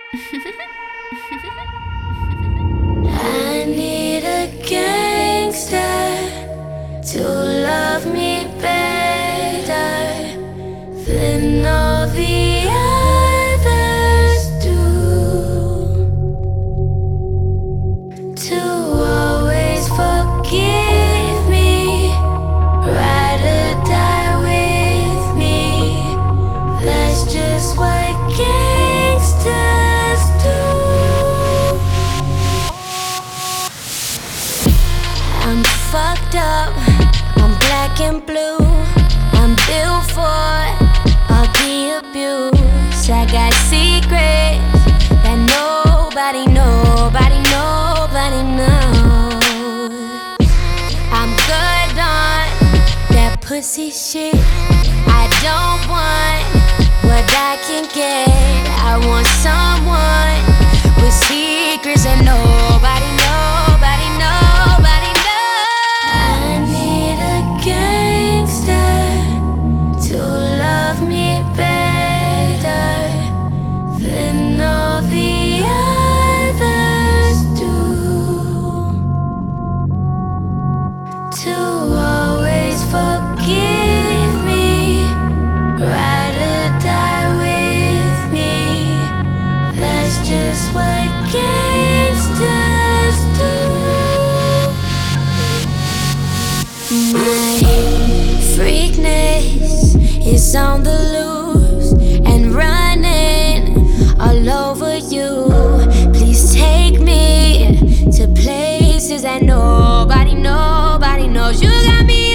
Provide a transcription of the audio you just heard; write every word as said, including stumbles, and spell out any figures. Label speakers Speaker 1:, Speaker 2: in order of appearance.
Speaker 1: I need a gangster to love me better than all the others do, to always forgive me, ride or die with me. That's just what gangsters do. I'm fucked up, I'm black and blue, I'm built for all the abuse. I got secrets that nobody, nobody, nobody knows. I'm good on that pussy shit. I don't want what I can get. I want someone with secrets that nobody, nobody, nobody knows. I need a gangster to love me better than all the others do, to always forgive me, ride or die with me. That's just what gangsters do. My freakness is on the loose and running all over you. Please take me to places that nobody, nobody knows. You got me